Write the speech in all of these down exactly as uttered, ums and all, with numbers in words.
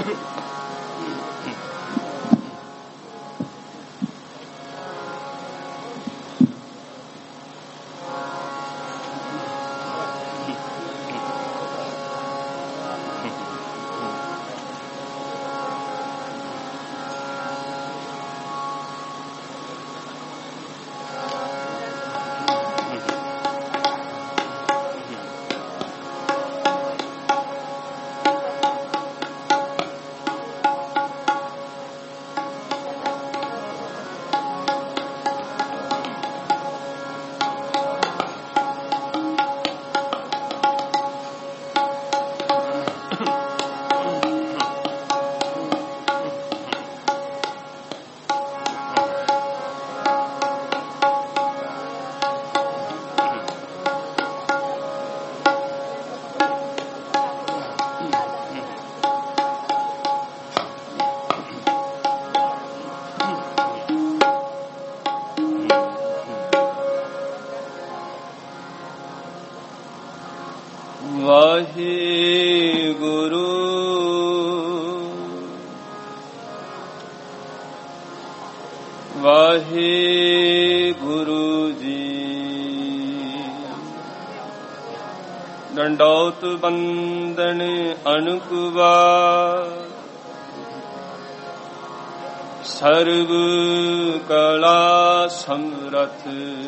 ਡੰਡੌਤ ਬੰਦਨ ਅਨੁਕਵਾ ਸਰਬ ਕਲਾ ਸਮਰਥ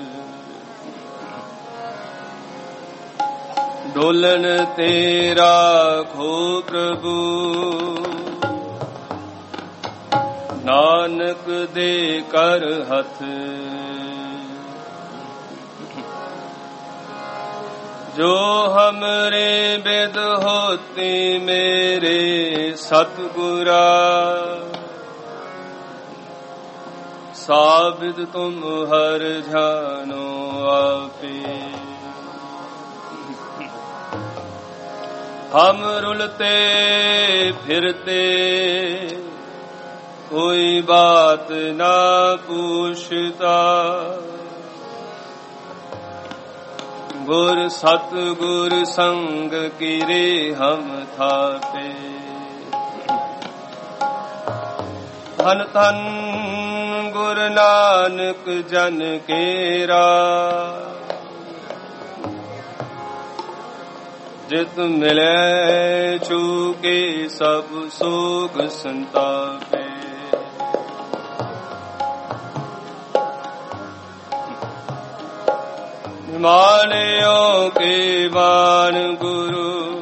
ਡੋਲਨ ਤੇਰਾ ਖੋ ਪ੍ਰਭੂ ਨਾਨਕ ਦੇ ਕਰ ਹੱਥ ਜੋ ਹਮਰੇ ਬਿਦ ਹੋਤੀ ਮੇਰੇ ਸਤਿਗੁਰਾ ਸਾਬਿਦ ਤੁਮ ਹਰ ਜਾਨੋ ਆਪੇ ਹਮ ਰੁਲਤੇ ਫਿਰਤੇ ਕੋਈ ਬਾਤ ਨਾ ਪੁੱਛਤਾ ਗੁਰ ਸਤਿਗੁਰ ਸੰਗ ਕੀਰੇ ਹਮ ਥਾਪੇ ਧਨ ਧਨ ਗੁਰ ਨਾਨਕ ਜਨ ਕੇਰਾ ਜਿਤ ਮਿਲੇ ਚੂਕੇ ਸਭ ਸੋਗ ਸੰਤਾਪੇ ਮਾਨਿਓ ਕੇ ਬਾਣ ਗੁਰੂ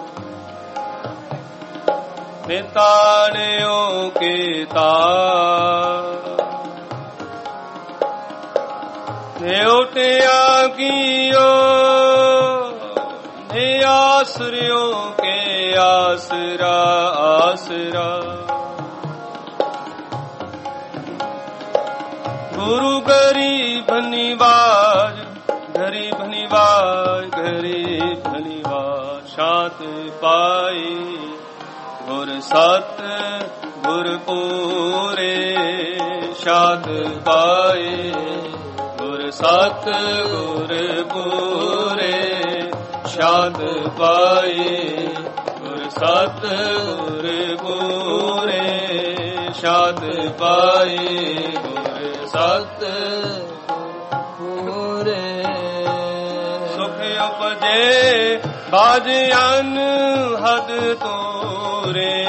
ਮਿਤਾਨਿਓ ਕੇ ਤਾ ਨਿਉਟਿਆ ਕੀਓ ਨੇ ਆਸਰਿਓ ਕੇ ਆਸਰਾ ਆਸਰਾ ਗੁਰੂ ਗਰੀਬ ਨਿਵਾਜ ਗਰੀਬ ਨਿਵਾਜ ਗਰੀਬ ਨਿਵਾਜ ਸ਼ਾਂਤ ਪਾਈ ਗੁਰ ਸਤ ਗੁਰ ਪੂਰੇ ਸ਼ਾਂਤ ਪਾਈ ਗੁਰ ਸਤ ਗੁਰ ਪੂਰੇ ਸ਼ਾਂਤ ਪਾਈ ਗੁਰ ਸਤ ਗੁਰ ਪੂਰੇ ਸ਼ਾਂਤ ਪਾਈ ਗੁਰ ਸਤ ਉਪਜੇ ਬਾਜ ਅਨ ਹਦ ਤੋਰੇ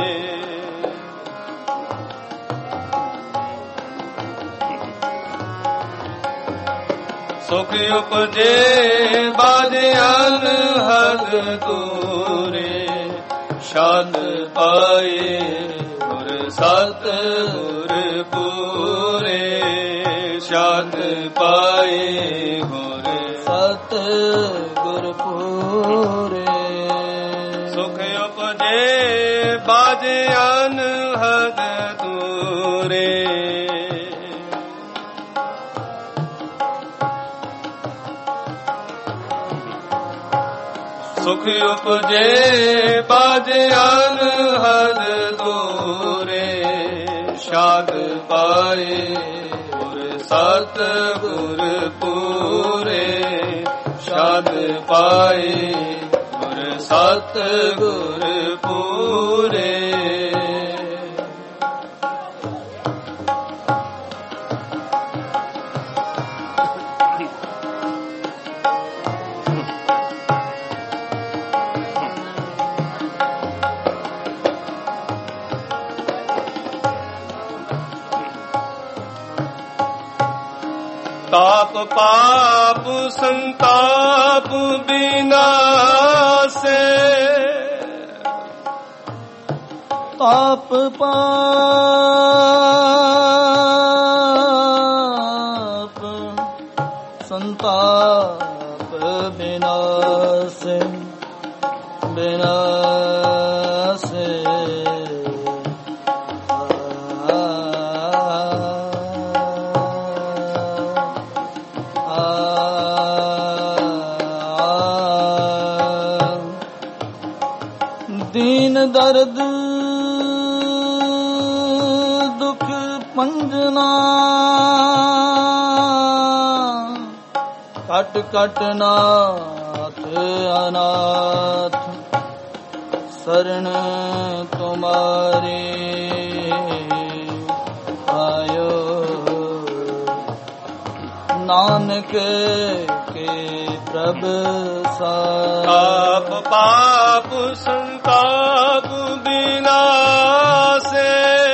ਸੁਖ ਉਪਜੇ ਬਾਜ ਅਨ ਹਦ ਤੋਰੇ ਸ਼ਾਦ ਪਾਏ ਗੁਰ ਸਤ ਗੁਰ ਪੂਰੇ ਸ਼ਾਦ ਪਾਏ ਗੁਰ ਸਤ ਗੁਰ ਪੂਰੇ ਸੁਖ ਉਪਜੇ ਬਾਜ ਅਨ ਹਦ ਤੂਰੇ ਸੁਖ ਉਪਜੇ ਬਾਜ ਅਨ ਹਦ ਤੂਰੇ ਸ਼ਾਦ ਪਾਏ ਗੁਰ ਸਤ ਗੁਰ ਪੂਰੇ ਸ਼ਾਦ ਪਾਏ ਗੁਰ ਸਤ ਗੁਰ ਪੂਰੇ ਪਾਪ ਸੰਤਾਪ ਬਿਨਾਸੇ ਤਾਪ ਪਾਪ ਸੰਤਾਪ ਬਿਨਾਸੇ ਬਿਨਾਸੇ ਦੀਨ ਦਰਦ ਦੁਖ ਪੰਜਨਾ ਕਟ ਕਟ ਨਾਥ ਅਨਾਥ ਸਰਣ ਤੁਮਾਰੇ ਆਇਓ ਨਾਨਕ ਕੇ ਪ੍ਰਭ ਤਾਪ ਪਾਪ ਸੰਤਾਪ ਬਿਨਾਸੇ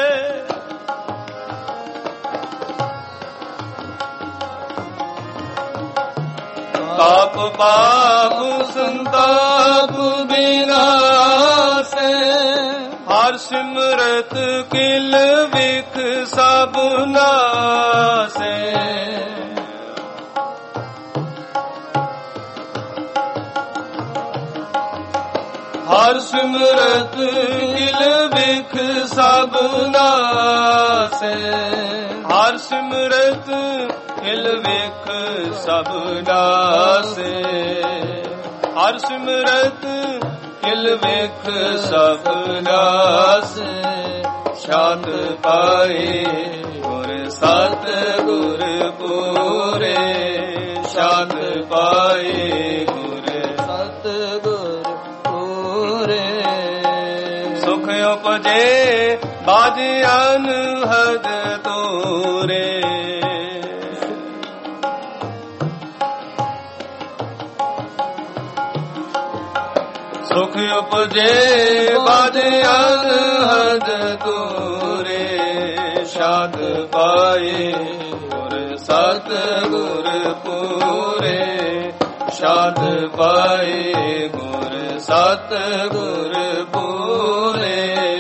ਤਾਪ ਪਾਪ ਸੰਤਾਪ ਬਿਨਾਸੇ ਹਰ ਸਿਮਰਤ ਕਿਲ ਵਿਖ ਸਭ ਨਾਸੇ ਹਰ ਸਿਮਰਤ ਕਿਲ ਵਿਖ ਸਭ ਨਾਸੇ ਹਰ ਸਿਮਰਤ ਕਿਲ ਵਿਖ ਸਭ ਨਾਸੇ ਹਰ ਸਿਮਰਤ ਕਿਲ ਵਿਖ ਸਭ ਨਾਸੇ ਸ਼ਾਂਤ ਪਾਏ ਗੁਰ ਸਤ ਗੁਰ ਪੂਰੇ ਸ਼ਾਂਤ ਪਾਏ ਗੁਰ ਸਤ ਗੁਰ ਸੁਖ ਉਪਜੇ ਬਾਜ ਅਨਹਦ ਤੋਰੇ ਸੁਖ ਉਪਜੇ ਬਾਜ ਅਨਹਦ ਤੋਰੇ ਸ਼ਾਦ ਪਾਏ ਗੁਰ ਸਤ ਗੁਰ ਪੂਰੇ ਸ਼ਾਦ ਪਾਏ ਗੁਰ ਸਤ ਗੁਰ ਪੂਰੇ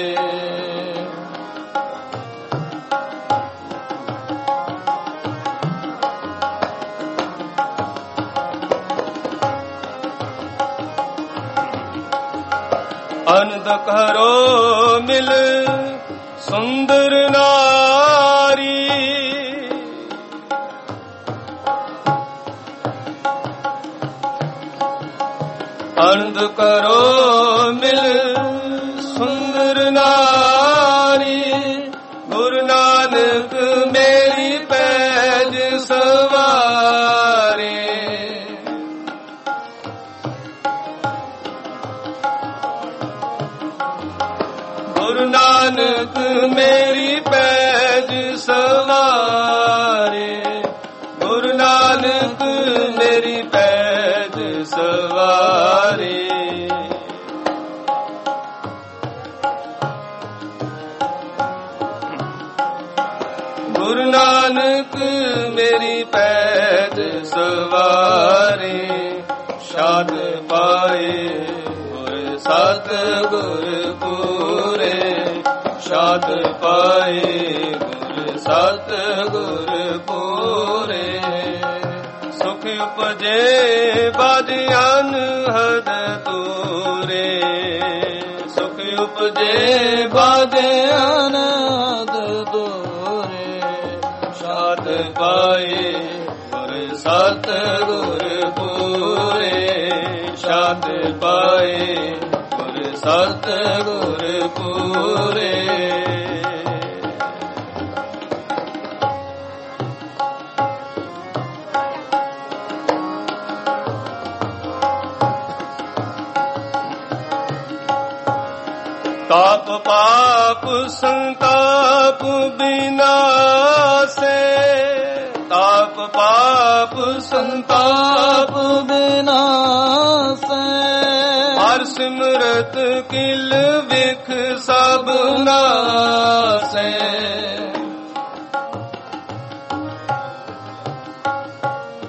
ਅਨੰਦ ਕਰੋ ਮਿਲ ਸੁੰਦਰ ਨਾਰੀ ਅਨੰਦ ਕਰੋ ਮਿਲ ਸੁੰਦਰ ਨਾਰੀ ਗੁਰੂ ਨਾਨਕ ਮੇਰੀ ਪੈਜ ਸਵਾਰੇ ਗੁਰੂ ਨਾਨਕ ਮੇਰੀ ਪੈਜ ਸਵਾਰੇ ਗੁਰੂ ਨਾਨਕ ਮੇਰੀ ਪੈਜ ਸਵਾਰੇ ਗੁਰੂ ਨਾਨਕ ਮੇਰੀ ਪੈਜ ਸਵਾਰੇ ਸ਼ਾਦ ਪਾਏ ਗੁਰ ਸਤ ਗੁਰ ਪੂਰੇ ਸ਼ਾਦ ਪਾਏ ਗੁਰ ਸਤ ਗੁਰ ਪੂਰੇ ਸੁਖ ਉਪਜੇ ਬਾਜ ਅਨਹਦ ਤੋਰੇ ਸੁਖ ਉਪਜੇ ਬਾਜ ਅਨਹਦ ਤੋਰੇ ਸ਼ਾਦ ਪਾਏ ਗੁਰ ਸਤ ਗੁਰ ਪੂਰੇ ਸ਼ਾਦ ਪਾਏ ਗੁਰ ਸਤ ਗੁਰ ਪੂਰੇ ਤਾਪ ਪਾਪ ਸੰਤਾਪ ਬਿਨਾਸੇ ਤਾਪ ਪਾਪ ਸੰਤਾਪ ਬਿਨਾਸੇ ਹਰ ਸਿਮਰਤ ਕਿਲ ਵਿਖ ਸਭ ਨਾਸੇ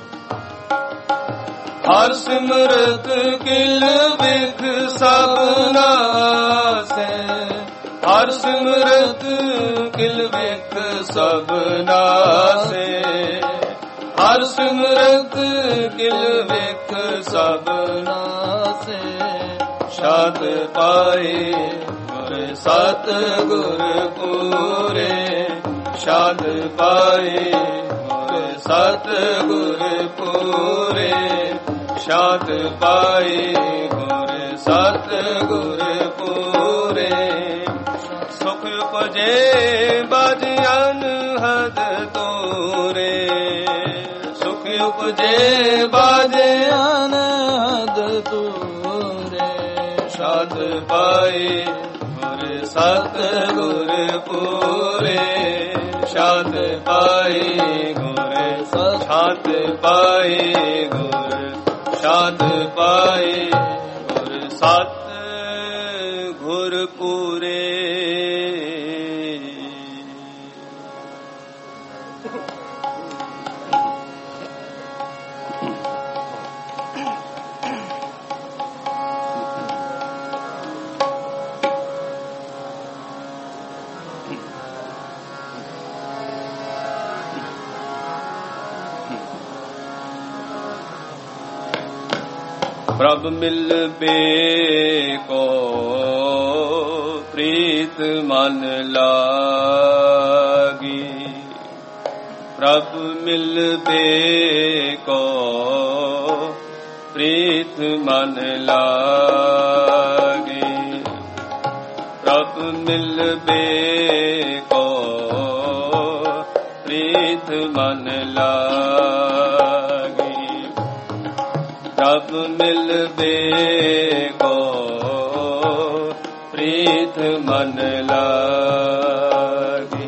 ਹਰ ਸਿਮਰਤ ਕਿਲ ਵਿਖ ਸਭ ਨਾਸੈ ਹਰ ਸਿਮਰਤ ਕਿਲ ਵਿਖ ਸਭ ਨਾਸੈ ਹਰ ਸਿਮਰਤ ਕਿਲ ਵਿਖ ਸਭ ਨਾਸੈ ਸ਼ਾਦ ਪਾਏ ਗੁਰ ਸਤ ਗੁਰ ਪੂਰੇ ਸ਼ਾਦ ਪਾਏ ਗੁਰ ਸਤ ਗੁਰ ਪੂਰੇ ਸ਼ਾਦ ਪਾਏ ਗੁਰ ਸਤ ਗੁਰ ਪੂਰੇ ਸੁਖ ਉਪਜੇ ਬਾਜ ਅਨਹਦ ਤੋਰੇ ਸੁਖ ਉਪਜੇ ਬਾਜ ਅਨਹਦ ਤੋਰੇ ਸ਼ਾਦ ਪਾਏ ਗੁਰ ਸਤ ਗੁਰ ਪੂਰੇ ਸ਼ਾਦ ਪਾਏ ਗੁਰ ਸਤ ਪਾਏ ਗੁਰ ਸ਼ਾਦ ਪਾਏ ਗੁਰ ਸਤ ਗੁਰ ਪੂਰੇ ਪ੍ਰਭ ਮਿਲਬੇ ਕੋ ਪ੍ਰੀਤ ਮਨ ਲਾਗੀ ਪ੍ਰਭ ਮਿਲਬੇ ਕੋ ਪ੍ਰੀਤ ਮਨ ਲਾਗੀ ਪ੍ਰਭ ਮਿਲਬੇ ਕੋ ਪ੍ਰੀਤ ਮਨ ਲਾਗੀ ਪ੍ਰਭ ਮਿਲਬੇ ਕੋ ਪ੍ਰੀਤ ਮਨ ਲਾਗੀ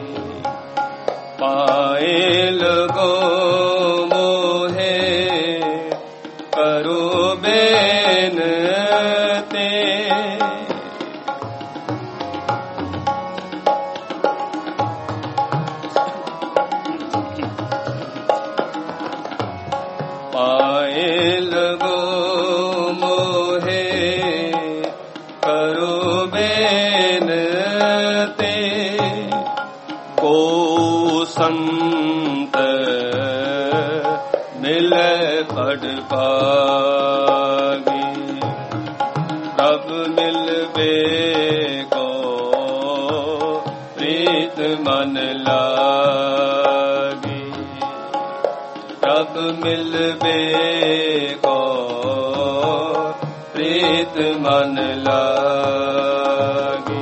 ਪਾਏ ਲਗੋ ਮੋਹੇ ਕਰੋ ਬੇਨਤੀ ਪਾਏ ਲਗੋ ਮੋਹੇ ਕਰੋ ਬੇਨਤੀ ਕੋ ਸੰਤ ਮਿਲੇ ਪੜ ਪਾਗੀ ਪ੍ਰਭ ਮਿਲਬੇ ਕੋ ਪ੍ਰੀਤ ਮਨ ਲਾਗੀ ਪ੍ਰਭ ਮਿਲਬੇ ਕੋ ਪ੍ਰੀਤ ਮਨ ਲਾਗੀ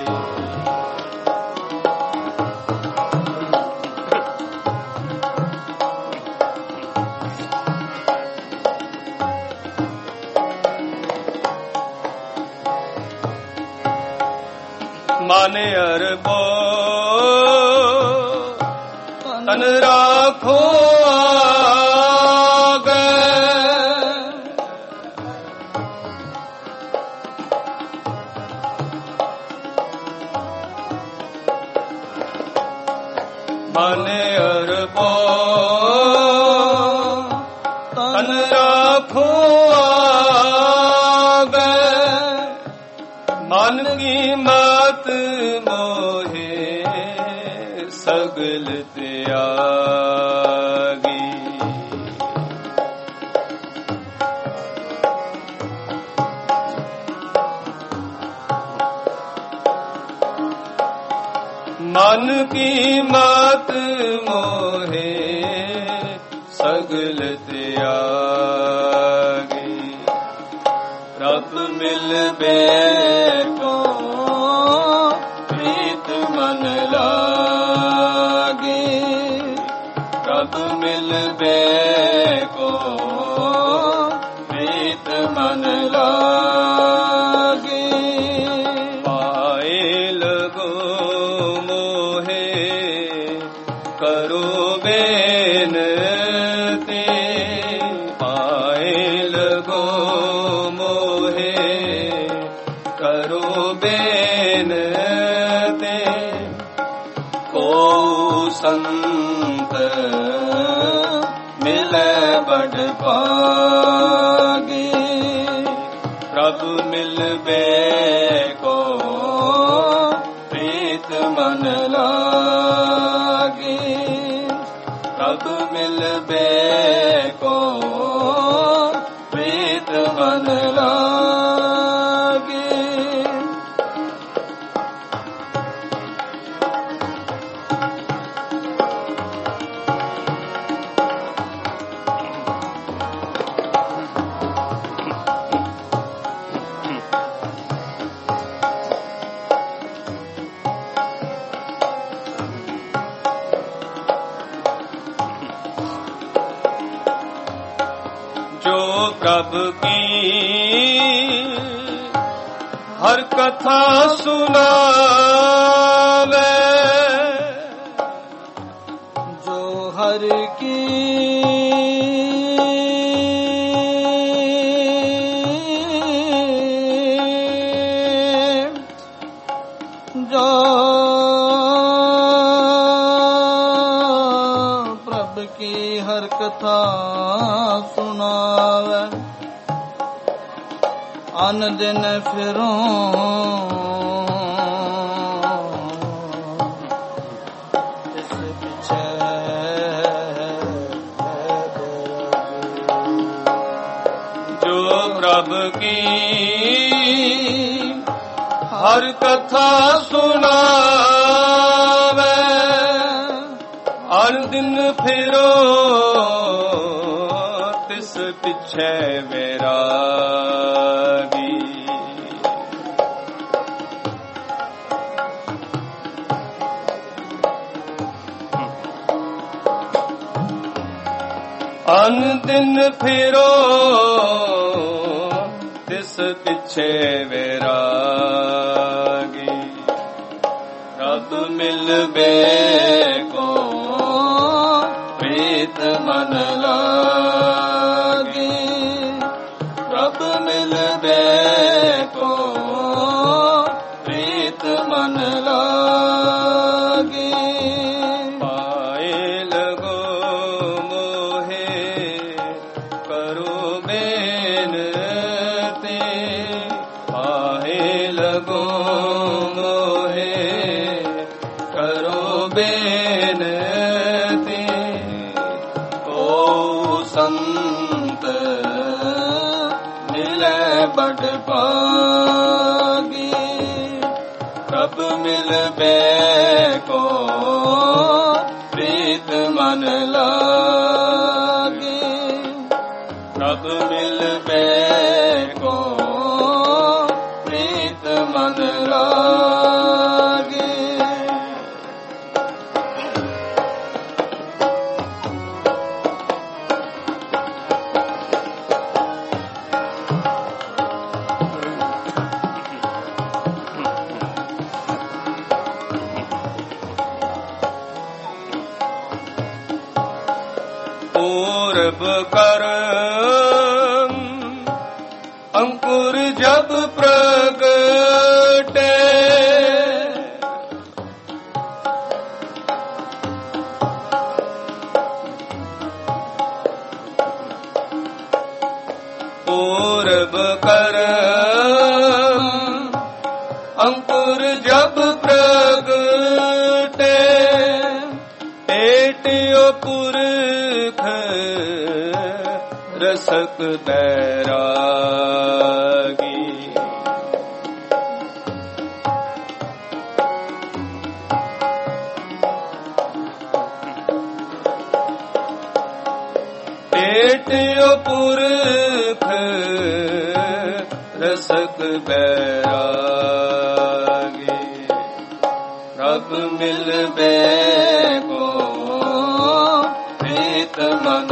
ਮਨ ਅਰਬੋ ਤਨ ਰਾਖੋ ਮਨ ਅਰਬੋ ਤਨ ਰਾਖੋ ਆਗੇ ਮਨ ਕੀ ਮਤ ਮੋਹੇ ਸਗਲ ਤਿਆਗੀ ਮਨ ਕੀ ਮਤ ਮੋਹੇ ਸਗਲ ਤਿਆਗੀ ਪ੍ਰਭ ਮਿਲਬੇ ਕੋ ਪ੍ਰੀਤ ਮਨ ਲਾਗੀ ਪ੍ਰਭ ਮਿਲਬੇ ਕੋ ਪ੍ਰੀਤ ਮਨ ਲਾਗੀ ਪਾਏ ਲਗੋ ਮੋਹੇ ਕਰੋ ਬੇਨਤੀ ਪਾਏ ਲਗੋ ਮੋਹੇ ਕਰੋ ਬੇਨਤੀ ਕੋ ਸੰਤ ਮਿਲੇ ਬੜ ਪਾ प्रभु की हर कथा सुनावे, जो हर की जो प्रभु की हर कथा सुनावे, अन दिन फिरों इस पीछे, जो प्रभु की हर कथा सुनावे, हर दिन फिरो तिस पिछे वैरागी। अन दिन फिरो तिस पिछे वैरागी, रब मिलबे को प्रीत मन लागी, रब मिलबे को प्रीत मन लागी। पाए लगो मोहे करो बेनती, पाए लगो मोहे करो बेनती, ओ संत मिले बड़ पागी, कब मिलबे को प्रीत मन लागी, कब मिलबे को प्रीत मन लागी। पूर्व कर्म अंकुर जब प्रगटे, पूर्व कर्म अंकुर जब प्रगटे, पेटियो पुरख रसक बैरागी, पेटियो पुरख रसक बैरागी, रब मिलबे को प्रीत मन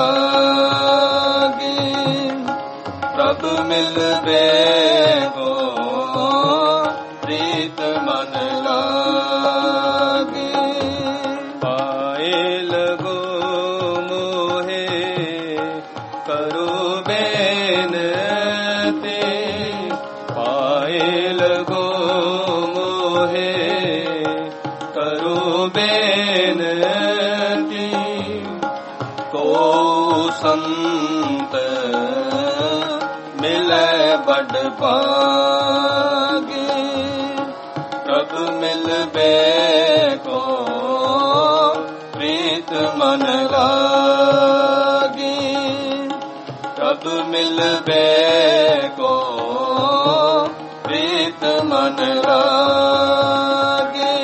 लागी, रब मिलबे को प्रीत मन लागी। पाए लगो मोहे करो बेनती, पाए लगो मोहे करो बेनती, को संत मिले बड़ पागी, रब मिलबे को प्रीत मन लागी, रब मिलबे को प्रीत मन लागी।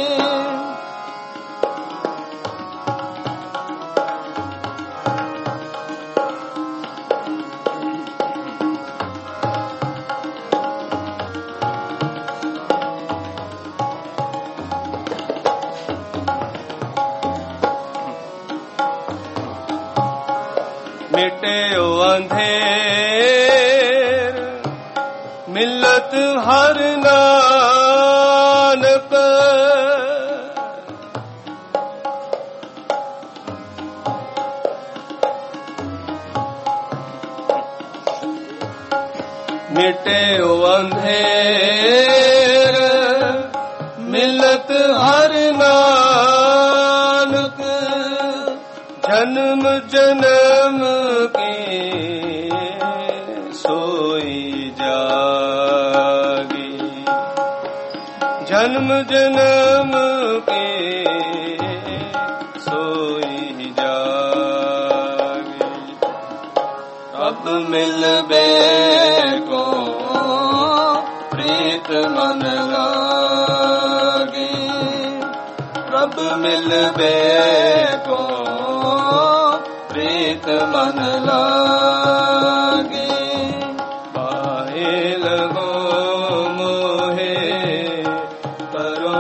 मिटे ओ अंधेर मिलत हर नानक मिटे ओ अंधेर मिलत हर नानक जन्म जन्म की सोई जागी जन्म जन्म की सोई जागी अब मिलबे को प्रीत मन लागी रब मिलबे को प्रीत मन लागी पाए लगो मोहे करो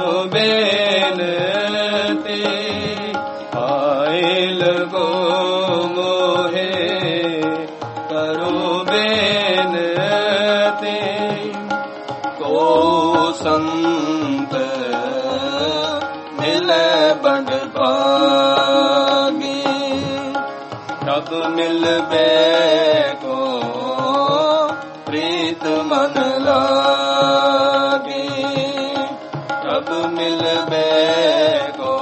बेनती पाए लगो मोहे करो बेनती को संत मिले बंड पागी रब मिलबे को प्रीत मन लागी रब मिलबे को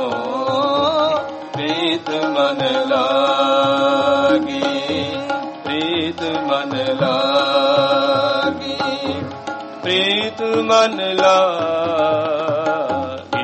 प्रीत मन लागी प्रीत मन लागी प्रीत मन लागी।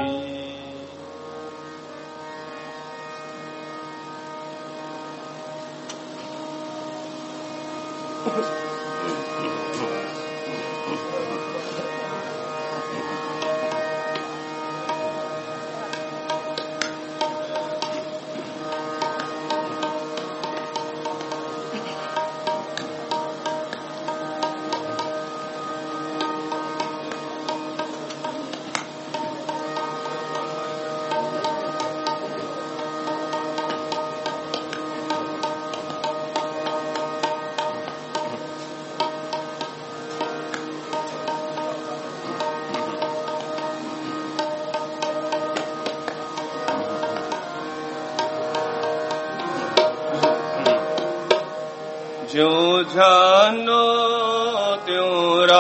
जो जानो त्यों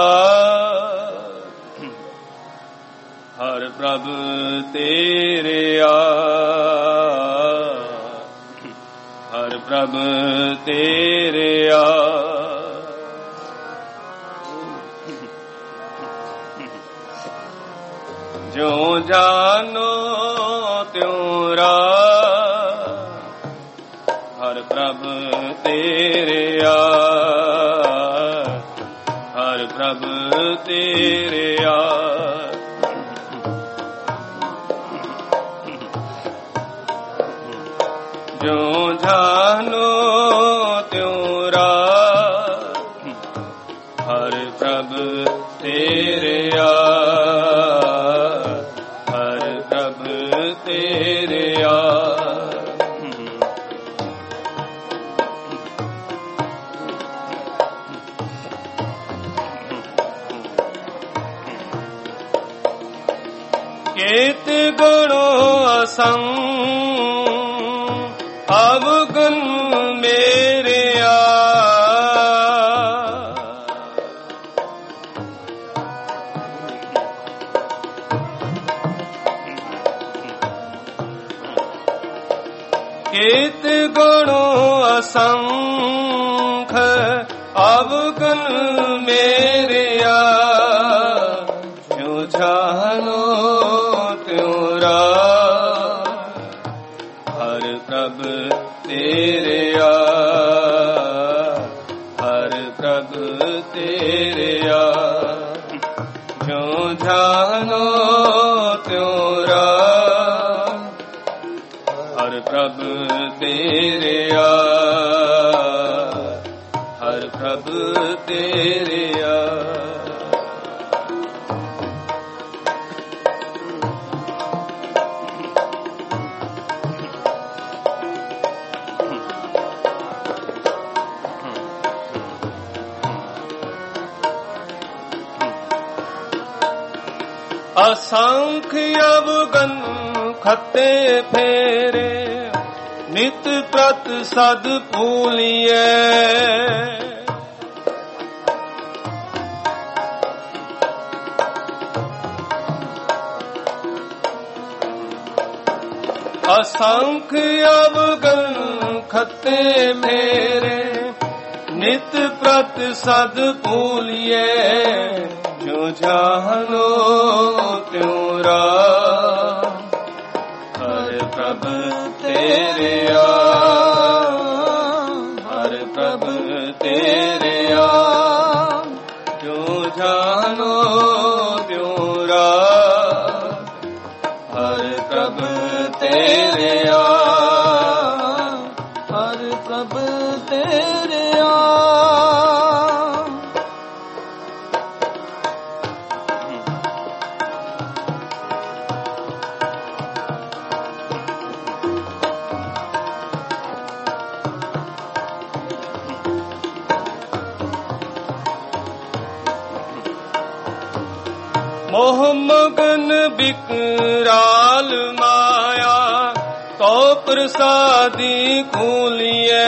रात हर प्रभु तेरे आ हर प्रभु तेरे आ जो जानो त्यों रात हर प्रभु तेरे आ हर प्रभु तेरे आ जो जानो त्यों रात हर प्रभु तेरे आ हर प्रभु तेरे आ केत गुणो असंग अवगुण मेरे आ केत गुणो असंख अवगुण मेरे आ जो जानो हर प्रभु तेरे आ हर प्रभु तेरे आ जो जानो त्यों रात हर प्रभु तेरे आ हर प्रभु तेरे आ असंख अवगन खते फेरे नित प्रत सद भूलिए असंख अवगन खते मेरे नित प्रत सद भूलिए जो जानो त्यों राम हर प्रभ तेरे आ हर प्रभ तेरे आ जो जानो त्यों राम हर प्रभ तेरे आ हर प्रभ तेरे आ मोह मगन बिकराल माया तो प्रसादी खूलिए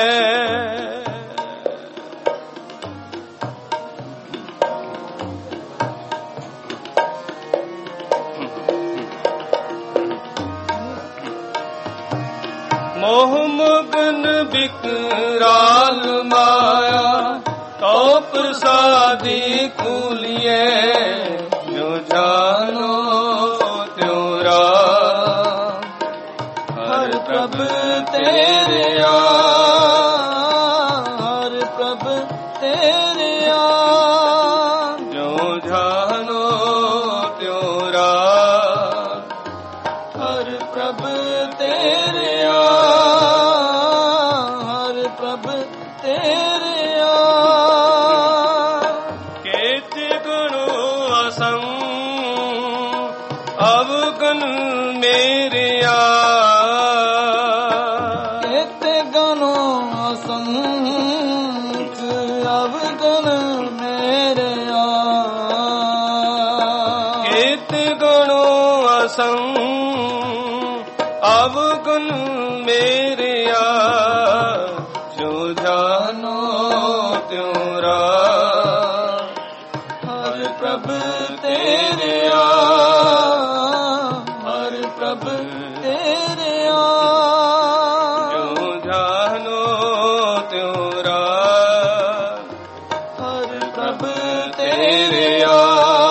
मोह मगन बिकराल माया तो प्रसादी खूलिए जानो त्यों राम हर प्रभ तेरे आ हर प्रभ तेरे आ जो जानो त्यों राम हर प्रभ तेरे आ हर प्रभ तेरे आ अवगन मेरे आ केते गनो असंख अवगन मेरे आ केते गनो असंख अवगन मेरे आ जो जानो त्यों राम हर प्रभ तेरे आ प्रभ तेरे आ जो जानो त्यों राम हर प्रभ तेरे आ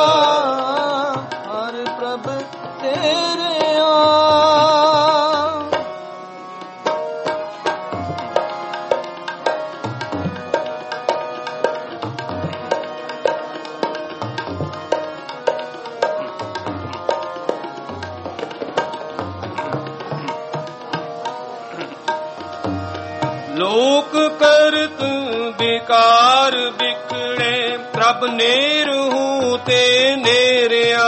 हर प्रभ तेरे आ लोक करत विकार बिखड़े प्रभ नेरहू ते नेरिया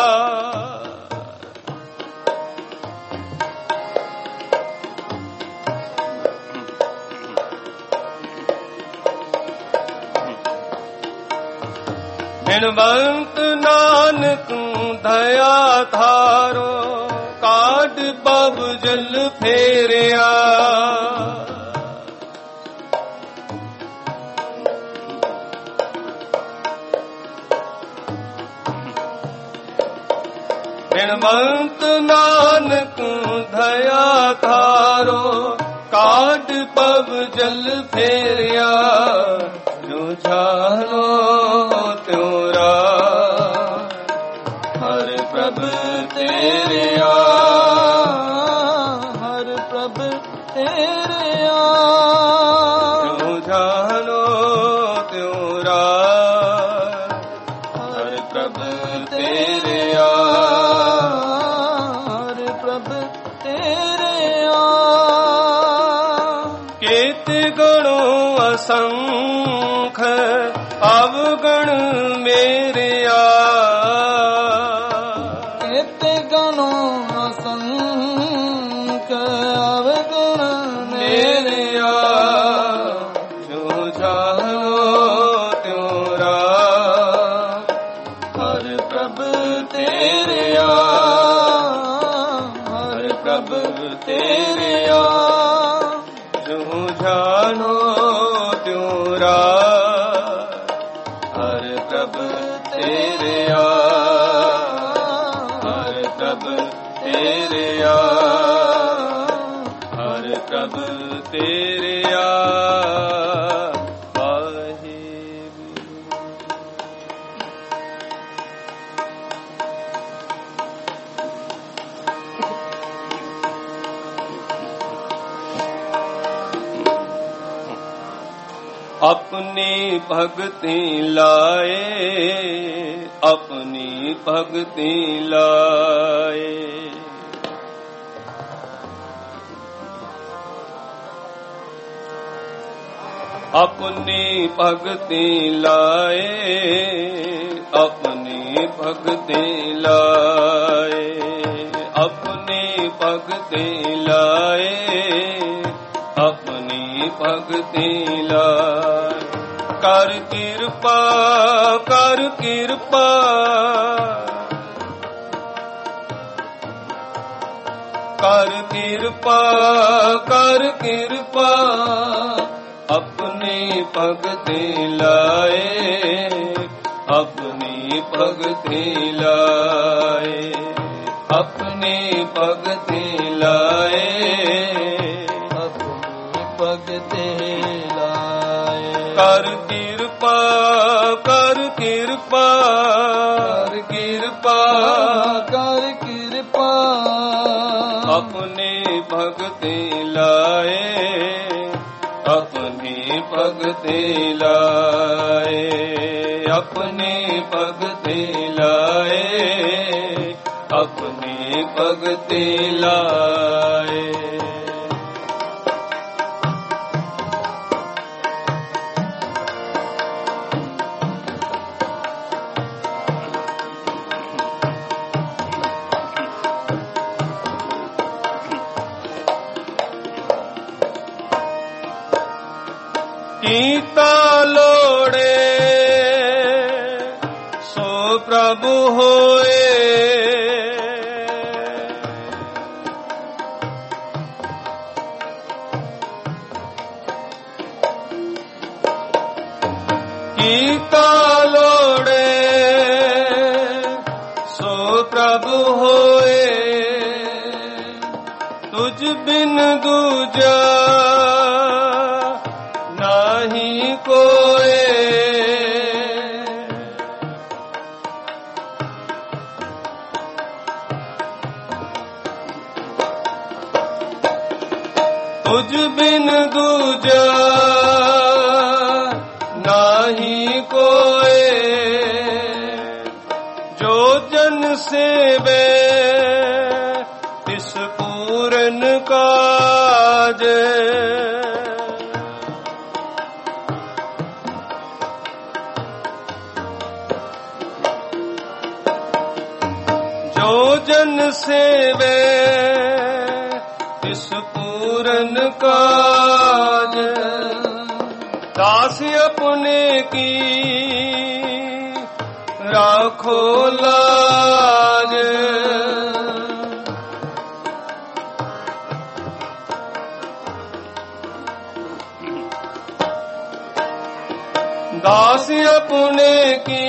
बिनवंत नानक दया धारो काट पब जल फेरिया बिनवंत नानक दया धारो काट पब जल फेरिया जो जानो त्यों राम हर प्रभ तेरे आ हर प्रभ तेरे आ जो जानो त्यों राम हर प्रभ तेरे आ हर प्रभ तेरे आ केते गणो असंख अवगण मेरे आ केते गणो असंख अवगण मेरे आ जो जानो त्यों राम हर प्रभ तेरे तेरा हर प्रभ तेरे आ हर प्रभ तेरे आ हर प्रभ तेरे आ अपनी भक्ति लाए अपनी भक्ति लाए अपनी भक्ति लाए अपनी भक्ति लाए अपनी भक्ति लाए अपनी भक्ति लाए कर कृपा कर कृपा कर कृपा कर कृपा अपनी भक्ति लाए अपनी भक्ति लाए अपनी भक्ति लाए भगते लाए कर कृपा कर कृपा कर कृपा कर कृपा अपने भक्ति लाए अपनी भक्ति लाए अपनी भक्ति लाए अपनी भक्ति लाए कीता लोड़े सो प्रभु होए कीता लोड़े सो प्रभु होए तुझ बिन दूजा नहीं कोई तुझ बिन दूजा नहीं कोई जो जन सेवे तिस पूरन काज जो जन सेवे तिस पूरन काज दास अपने की राखो लाज दास अपने की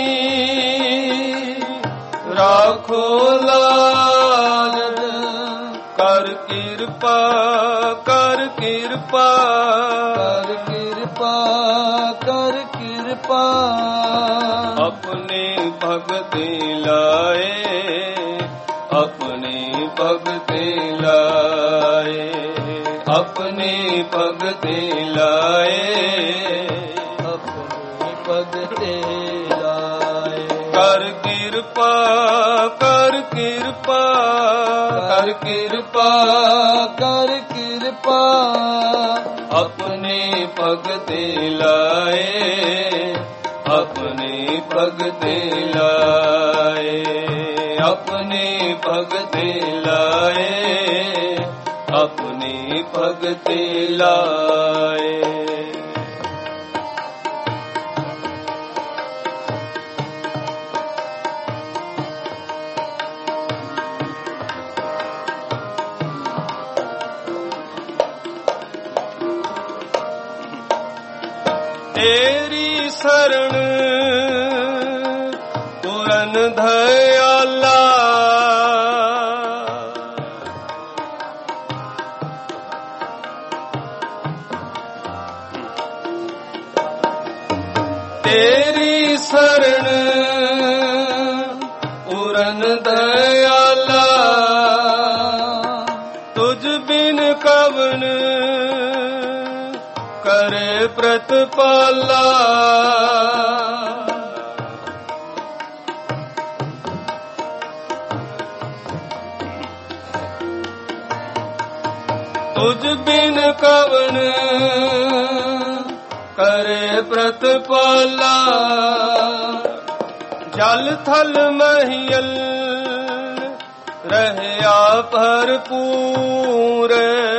राखो लाज कर कृपा कर कृपा कर कृपा कर कृपा अपने भक्ति लाए अपने भक्ति लाए अपने भक्ति लाए अपनी भगते लाए कर कृपा कर कृपा कर कृपा कर कृपा अपने भक्ति लाए अपने भक्ति लाए अपने भक्ति लाए अपने भक्ति लाए ਤੇਰੀ ਸਰਣ ਪੂਰਨ ਦਇਆਲਾ, ਤੇਰੀ ਸਰਣ ਪੂਰਨ ਦਇਆਲਾ, ਤੁਝ ਬਿਨ ਕਵਣ ਕਰੇ ਪ੍ਰਤਪਾਲਾ, ਤੁਝ ਬਿਨ ਕਵਣ ਕਰੇ ਪ੍ਰਤਪਾਲਾ, ਜਲ ਥਲ ਮਹੀਲ ਰਹਿਆ ਭਰਪੂਰ,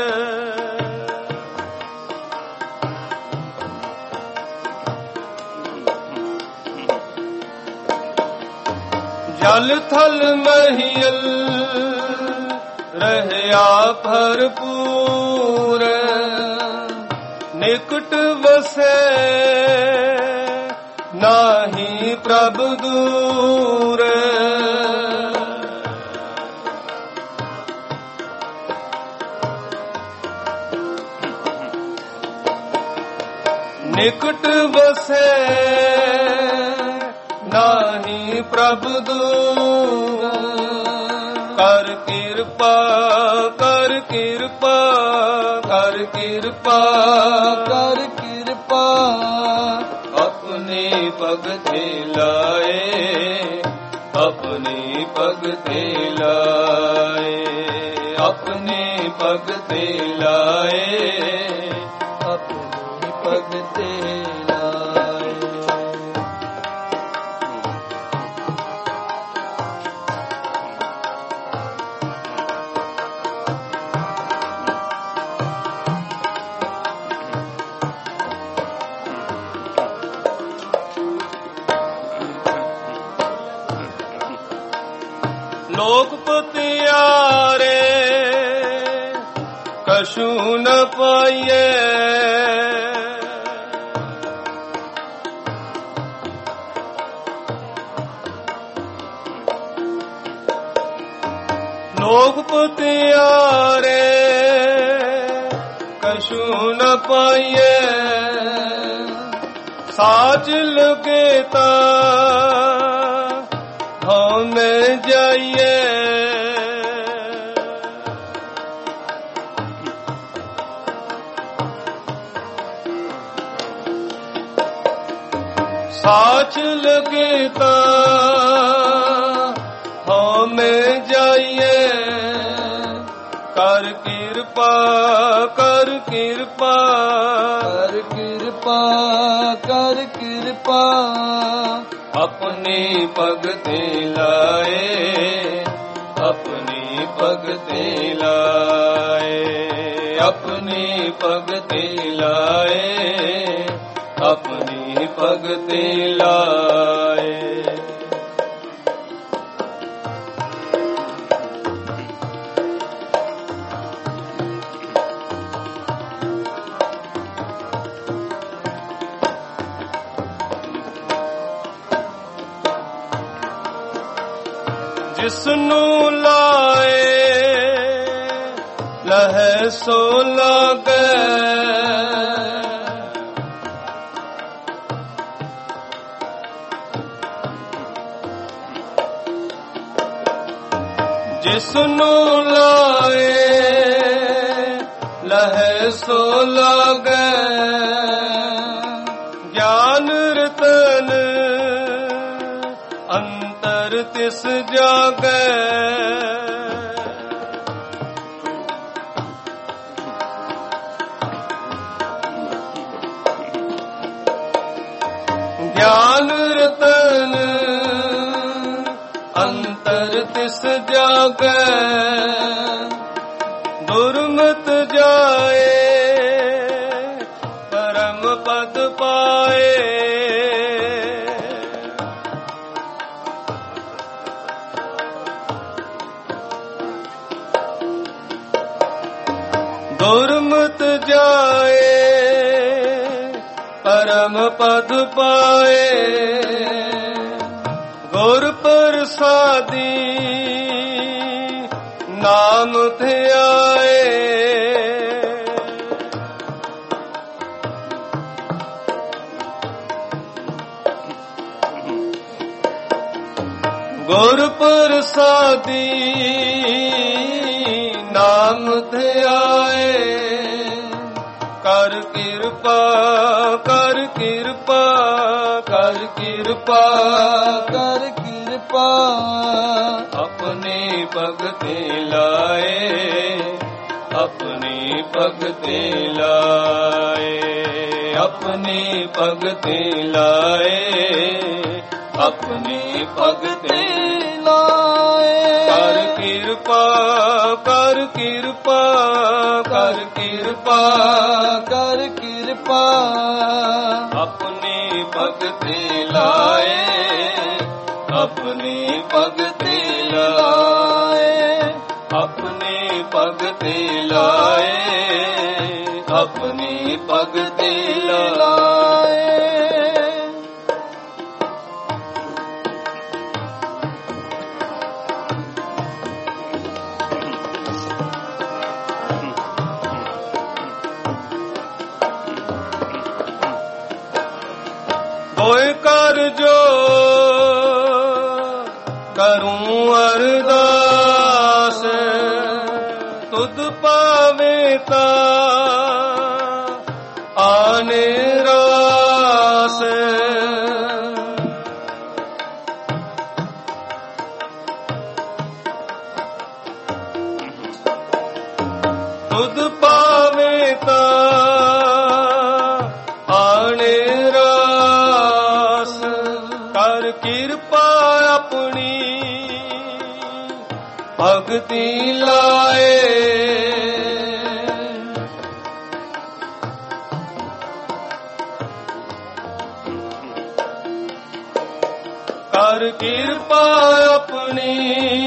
ਜਲ ਥਲ ਮਹੀਲ ਰਹਿਆ ਭਰਪੂਰ, ਨਿਕਟ ਵਸੈ ਨਾਹੀ ਪ੍ਰਭ ਦੂਰ, ਨਿਕਟ ਵਸੈ ਨਾਹੀ ਪ੍ਰਭ ਦੂਰ, ਕਰ ਕਿਰਪਾ ਕਰ ਕਿਰਪਾ ਕਰ ਕਿਰਪਾ ਕਰ ਕਿਰਪਾ, ਆਪਣੇ ਭਗਤੇ ਲਾਏ ਆਪਣੇ ਭਗਤੇ ਲਾਏ ਆਪਣੇ ਭਗਤੇ ਲਾਏ ਆਪਣੇ ਭਗਤੇ ਲਾਏ। ਲੋਕ ਪਤਿਆਰੇ ਕਛੂ ਨ ਪਾਈਏ, ਲੋਕ ਪਤਿਆਰੇ ਕਛੂ ਨ ਪਾਈਏ, ਸਾਚ ਲਗੇ ਤਾ ਹਉਮੈ ਜਾਈਏ, ਸਾਚ ਲਗੇ ਤਾ ਹਉਮੈ ਜਾਈਏ, ਕਰ ਕਿਰਪਾ ਕਰ ਕਿਰਪਾ ਕਰ ਕਿਰਪਾ ਕਰ ਕਿਰਪਾ, ਆਪਣੇ ਭਗਤੇ ਲਾਏ ਆਪਣੇ ਭਗਤੇ ਲਾਏ ਆਪਣੇ ਭਗਤੇ ਲਾਏ ਆਪਣੇ ਭਗਤੇ ਲਾਏ। ਜਿਸਨੂੰ ਲਾਏ ਲਹੈ ਸੋ ਲਾਗੈ, ਜਿਸਨੂੰ ਲਾਏ ਲਹੈ ਸੋ ਲਾਗੈ, ਗਿਆਨ ਰਤਨ ਅੰਤਰ ਤਿਸ ਜਾਗੈ, ਗਿਆਨ ਰਤਨ ਅੰਤਰ ਤਿਸ ਜਾਗੈ, ਦੁਰਮਤ ਜਾਏ ਪਰਮ ਪਦ ਪਾਏ, ਦੁਰਮਤ ਜਾਏ ਪਰਮ पद पाए गुर प्रसादी नाम ध्याए गुर प्रसादी नाम ध्याए कर कृपा कर कृपा कर कृपा कर कृपा अपने भगते लाए अपने भगते लाए अपने भगते लाए अपने भगते लाए कर कृपा कर कृपा कर कृपा कर कृपा अपने भगते लाए अपने भगते लाए अपने भगते लाए अपने भगते लाए होए कर जो करूं अरदास तुद पावे ता आने रास तुद पावे ता आने कर कृपा अपनी भक्ति लाए कर कृपा अपनी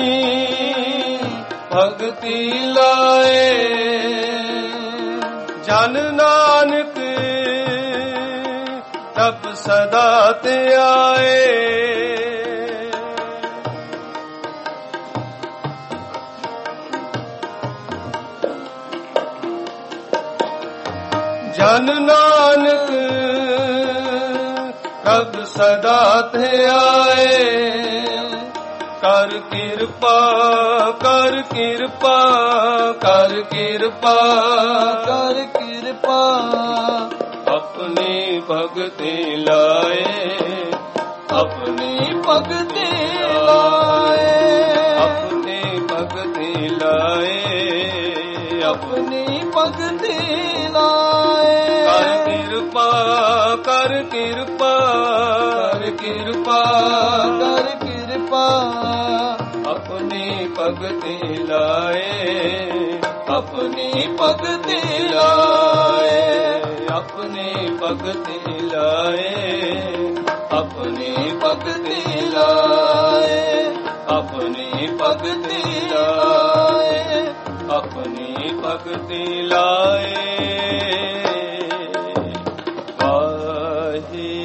भक्ति लाए जन नानक तब सदा ते आए जन नानक कब सदा ते आए कर कृपा कर कृपा कर कृपा कर कृपा अपने भगते लाए अपने भगते लाए अपने भगते लाए अपने भगते लाए कर कृपा कर कृपा कर कृपा कर कृपा अपने भगते लाए अपने भगते लाए अपने भगते लाए अपने भगते लाए अपने भगते लाए अपने भगते लाए वाहे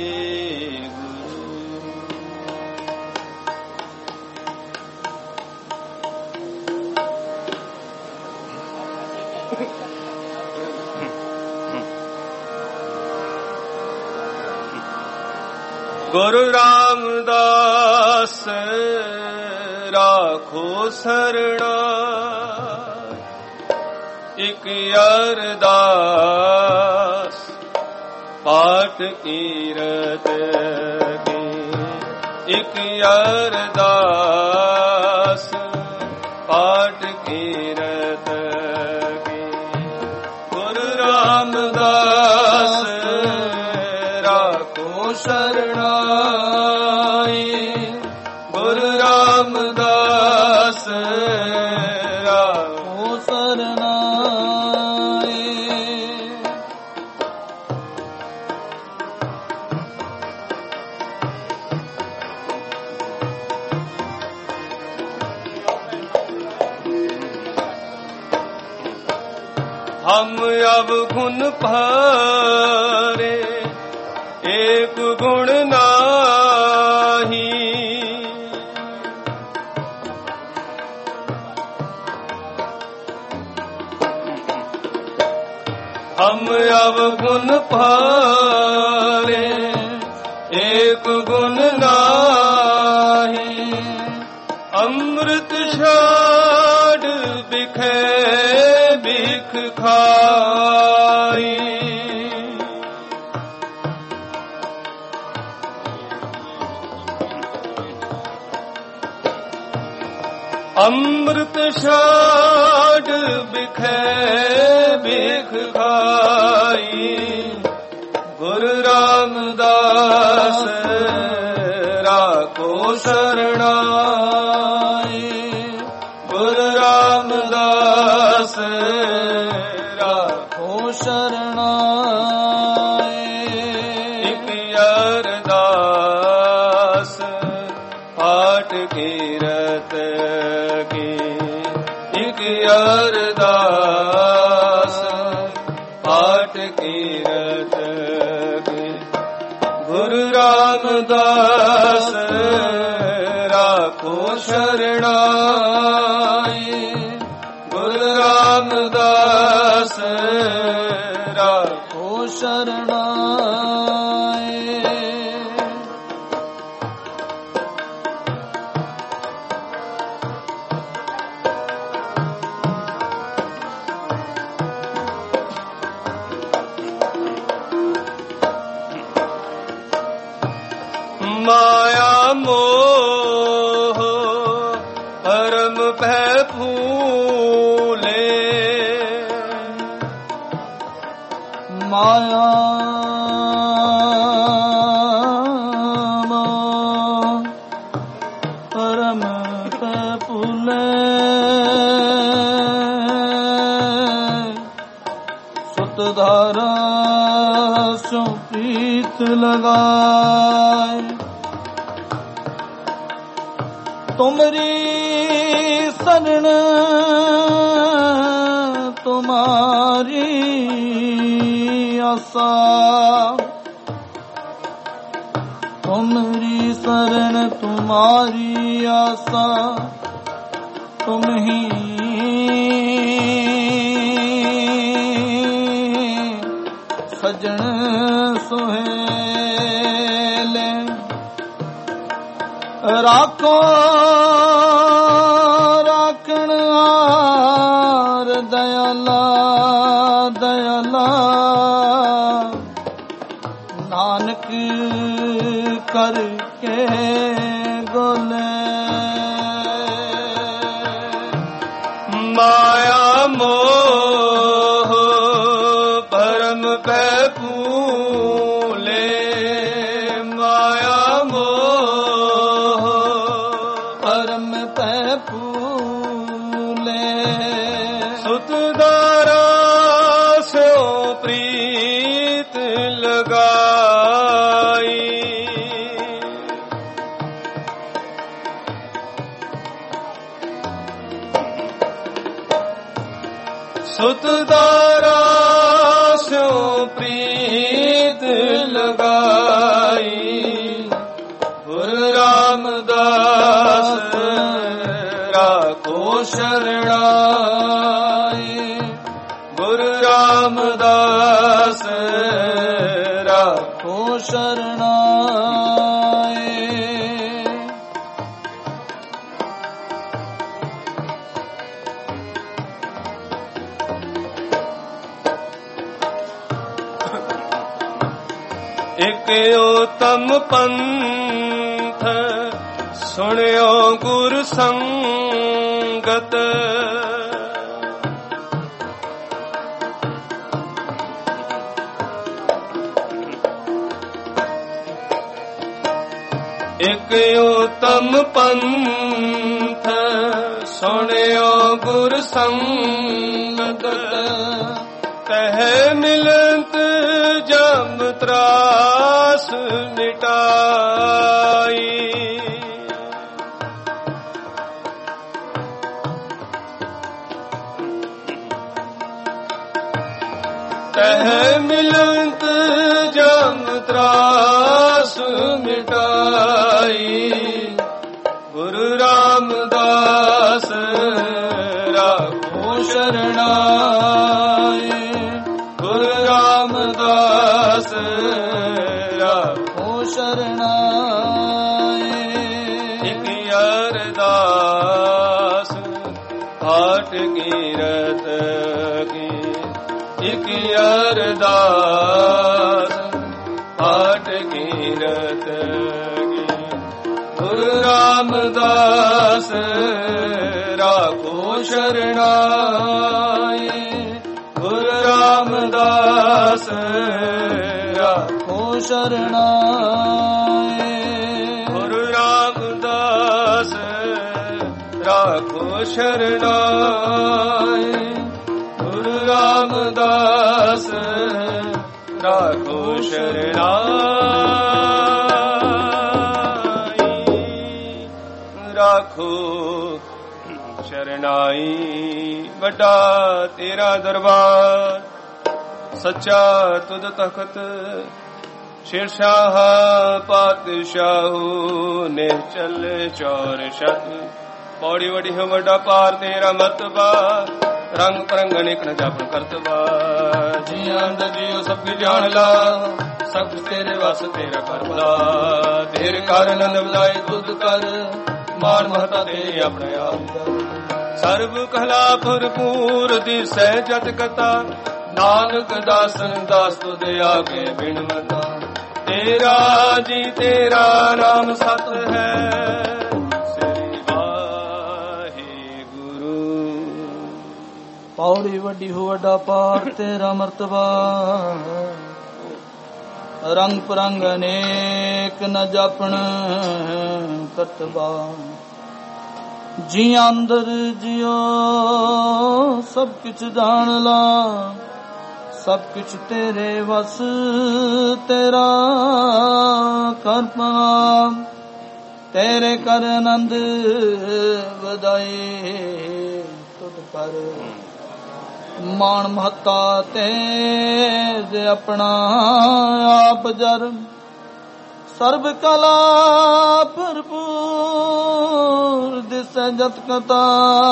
गुरु रामदास राखो सरना इक अरदास पाठ कीरत की इक अरदास पाठ कीरत की गुरु रामदास राखो शरणाई गुरु रामदास राखो शरणाई हम अब गुन भारे एक ਗੁਣ ਨਾਹੀ। ਹਮ ਅਵਗੁਣ ਭਾਰੇ ਏਕ ਗੁਣ ਨਾਹੀ। ਅੰਮ੍ਰਿਤ ਛਾੜ ਬਿਖੇ ਬਿਖ ਖਾਈ। ਅੰਮ੍ਰਿਤ ਛਾੜ ਬਿਖੇ ਬਿਖ ਖਾਈ। ਗੁਰੂ ਰਾਮਦਾਸ ਰਾਖੋ ਸਰਣਾਈ। ਗੁਰੂ ਰਾਮਦਾਸ ਰਾਖੋ ਸਰਣਾਈ। ਇਕ ਅਰਦਾਸ ਪਾਠ ਕੀਰਤ ਕੀ। ਇਕ ਅਰਦਾਸ ਪਾਠ ਕੀਰਤ ਕੀ। ਗੁਰੂ ਰਾਮਦਾਸ ਰਾਖੋ ਸਰਣਾਈ। ਗੁਰੂ ਰਾਮਦਾਸ ਰਾਖੋ ਸਰਣਾਈ। ਮਾਇਆ ਮੋਹ ਭਰਮ ਭੈ ਭੂਲੇ। ਮਾਇਆ ਮੋਹ ਭਰਮ ਭੈ ਭੂਲੇ। ਸੁਤ ਧਾਰਾ ਸੋ ਪ੍ਰੀਤ ਲਗਾਏ। ਤੁਮਰੀ ਸਰਣ ਤੁਮਾਰੀ ਆਸਾ। ਤੁਮਰੀ ਸਰਣ ਤੁਮਾਰੀ ਆਸਾ। ਤੁਮ ਹੀ ਸਜਣ ਸੁਹੇਲੇ। ਰਾਖੋ ਰਾਖਣ ਹਾਰ ਦਇਆਲਾ ਦਇਆਲਾ। ਨਾਨਕ ਕਰਕੇ ਗੋਲੇ। ਮਾਇਆ ਮੋਹ ਭਰਮ ਭੈ ਭੂਲੇ। ਮਾਇਆ ਮੋਹ ਭਰਮ ਭੈ ਭੂਲੇ। ਸੁਤ ਧਾਰਾ ਸਿਓ ਪ੍ਰੀਤ ਲਗਾਈ। ਸੁਤ ਧਾਰਾ ਸਿਓ ਪ੍ਰੀਤ ਲਗਾਈ। ਗੁਰੂ ਰਾਮਦਾਸ ਰਾਖੋ ਸਰਣਾਈ। ਗੁਰੂ ਰਾਮਦਾਸ ਰਾਖੋ ਸਰਣਾਈ। ਇਕ ਉਤਮ ਪੰਥ ਸੁਣਿਓ ਗੁਰ ਸੰਗਤ। ਇਕ ਉਤਮ ਪੰਥ ਸੁਣਿਓ ਗੁਰ ਸੰਗਤ। ਕਹਿ ਮਿਲਤ ਜਮ ਤਰਾਸ ਮਿਟਾਈ। ਕਹਿ ਮਿਲਤ ਜਮ ਤਰਾਸ ਸ਼ਰਣਾਏ। ਇਕ ਅਰਦਾਸ ਹਾਟ ਕੀਰਤ ਕੀ, ਇਕ ਅਰਦਾਸ ਹਾਟ ਕੀਰਤ ਕੀ। ਗੁਰੂ ਰਾਮਦਾਸ ਰਾਖੋ ਸ਼ਰਣਾਏ। ਗੁਰੂ ਰਾਮਦਾਸ ਰਾਖੋ ਸ਼ਰਣਾਏ। ਗੁਰੂ ਰਾਮਦਾਸ ਰਾਖੋ ਸ਼ਰਣਾਏ। ਗੁਰੂ ਰਾਮਦਾਸ ਰਾਖੋ ਸ਼ਰਣਾਈ। ਰਾਖੋ ਸ਼ਰਣਾਈ। ਵੱਡਾ ਤੇਰਾ ਦਰਬਾਰ, ਸੱਚਾ ਤੁਧ ਤਖਤ। ਸ਼ੇਰਸ਼ਾਹ ਪਾਤਸ਼ਾਹੂ ਨਿਹਚਲ ਚੌਰ ਸ਼ਤ। ਪੌੜੀ ਵੜੀ ਹੈ ਵੱਡਾ ਪਾਰ ਤੇਰਾ ਮਰਤਬਾ। ਰੰਗ ਪਰੰਗ ਅਨੇਕ ਨ ਜਾਪਨ ਕਰਤਬਾ। ਜੀਆਂ ਅੰਦਰ ਜੀਓ ਸਭ ਕੀ ਜਾਣ ਲਾ, ਸਭ ਤੇਰੇ ਵਸ ਤੇਰਾ ਕਰਮਲਾ। ਤੇਰੇ ਕਾਰਨ ਨੰਦ ਵਧਾਏ ਤੁਧ ਕਰ, ਮਾਨ ਮਹਤਾ ਤੇਰੇ ਆਪਣੇ ਆਪ। ਸਰਬ ਕਹਲਾ ਭਰਪੂਰ ਦਿਸੈ ਜਤ ਕਤਾ। ਨਾਨਕ ਦਾਸਨ ਦਾਸ ਤੁਧ ਆਗੇ ਬਿਨਵਤਾ। ਤੇਰਾ ਜੀ ਤੇਰਾ ਨਾਮ ਸਤ ਹੈ। ਸ੍ਰੀ ਵਾਹਿਗੁਰੂ। ਪੌੜੀ ਵੱਡੀ ਹੋ ਵੱਡਾ ਪਾਰ ਤੇਰਾ ਮਰਤਬਾ। ਰੰਗ ਪਰੰਗ ਅਨੇਕ ਨ ਜਾਪਣ ਕਰਤਬਾ। ਜੀਆਂ ਅੰਦਰ ਜਿਉ ਸਭ ਕਿਛ ਜਾਣ ਲਾ, ਸਭ ਕਿਛ ਤੇਰੇ ਵਸ ਤੇਰਾ ਕਰਪਾ। ਤੇਰੇ ਕਰ ਆਨੰਦ ਵਧਾਏ ਤੁਧ ਕਰ। ਮਾਣ ਮਹਤਾ ਤੇ ਜੇ ਆਪਣਾ ਆਪ ਜਰ। ਸਰਬ ਕਲਾ ਭਰਪੂਰ ਦਿਸੈ ਜਤ ਕਤਾ।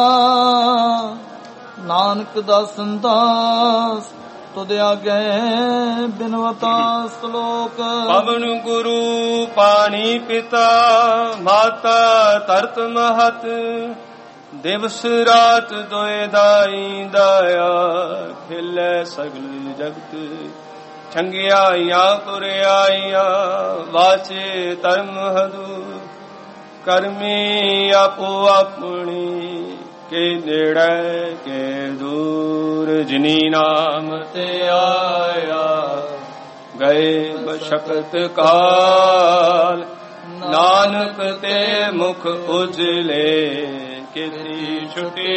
ਨਾਨਕ ਦਾਸਨ ਦਾਸ ਤੁਧ ਆਗੇ ਬਿਨਵਤਾ। ਸ਼ਲੋਕ। ਪਵਨ ਗੁਰੂ ਪਾਣੀ ਪਿਤਾ, ਮਾਤਾ ਧਰਤ ਮਹਤ। ਦਿਵਸ ਰਾਤ ਦੋਇ ਦਾਈ ਦਾਇਆ, ਖਿਲੇ ਸਗਲ ਜਗਤ। ਚੰਗਿਆਈਆਂ ਪੁਰਿਆਈਆਂ, ਵਾਚੇ ਧਰਮ ਹਦੂ। ਕਰਮੀ ਆਪੋ ਆਪਣੀ, ਕੇ ਨੇੜੇ ਕੇ ਦੂਰ। ਜਿਨੀ ਨਾਮ ਤੇ ਆਇਆ, ਗਏ ਬਸ਼ਕਤ ਕਾਲ। ਨਾਨਕ ਤੇ ਮੁਖ ਉਜਲੇ, ਕੀਤੀ ਛੁਟੀ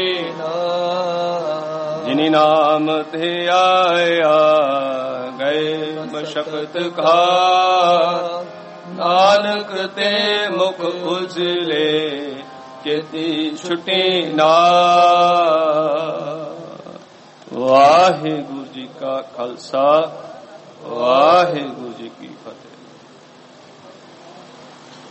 ਜਿਨੀ ਨਾਮ ਤੇ ਆਇਆ। ਗਏ ਬਸ਼ਕਤ ਕਾਲ। ਨਾਨਕ ਤੇ ਮੁਖ ਉਜਲੇ, ਕੀਤੀ ਛੁਟੀ ਨਾਲ। ਵਾਹਿਗੁਰੂ ਜੀ ਕਾ ਖਾਲਸਾ,